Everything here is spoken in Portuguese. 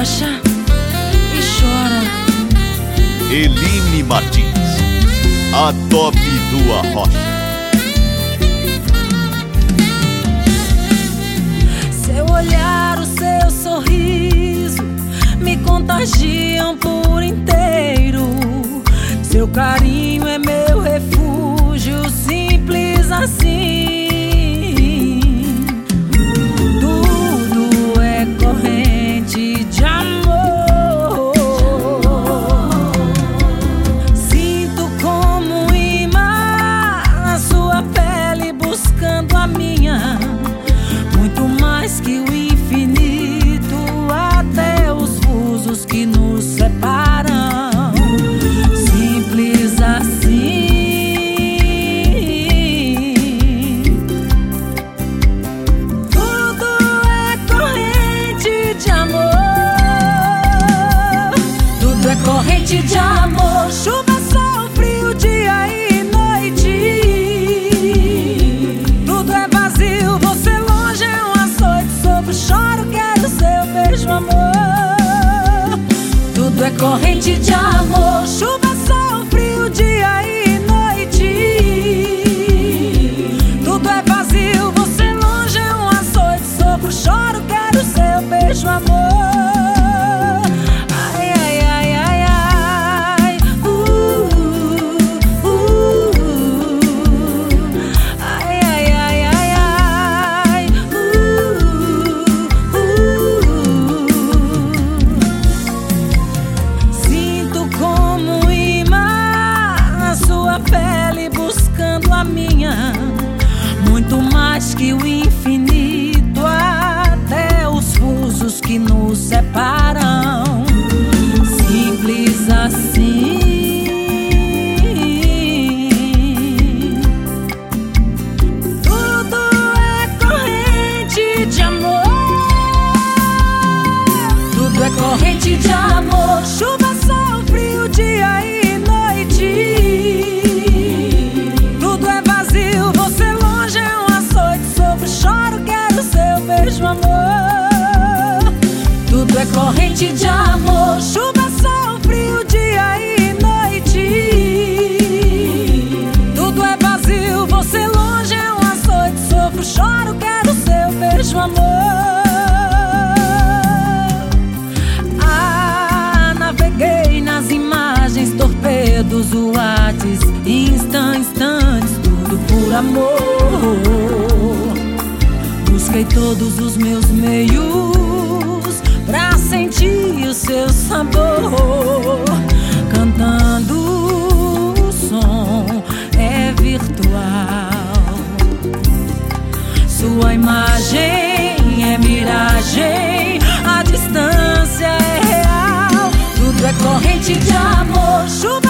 rocha e chora. Eline Martins, a top do Arrocha. Seu olhar, o seu sorriso me contagiam por inteiro. Seu carinho é meu refúgio, simples assim. Tudo é corrente de amor. Sinto como um imã a sua pele buscando a minha. Muito mais que o infinito, até os fusos que nos separam. Simples assim. Tudo é corrente de amor. Tudo é corrente de amor. Chuva, sol, frio, dia e noite. Tudo é vazio, você longe é um açoite. Sobre o choro, quero seu beijo, amor. Tudo é corrente de amor. Chuva, sol, frio, dia e noite. Tudo é vazio, você longe é um açoite. Sobre o choro, quero seu beijo, amor. Ai, ai, ai, ai, ai. Ai, ai, ai, ai, ai. Sinto como um imã a sua pele buscando a minha. Muito mais que o infinito, até os fusos que nos separam. Simples assim. Tudo é corrente de amor. Tudo é corrente de amor. Chuva, sol, frio, dia e noite. Tudo é vazio, você longe é um açoite. Sobre o choro, quero seu beijo, amor. Tudo é corrente de amor. Chuva, sol, frio, dia e noite. Tudo é vazio, você longe é um açoite. Sobre o choro, quero seu beijo, amor. Naveguei nas imagens, torpedos, whats, instantes, tudo por amor. Busquei todos os meus meios pra sentir o seu sabor. Cantando, o som é virtual. Sua imagem é miragem, a distância é real. Tudo é corrente de amor. Chuva,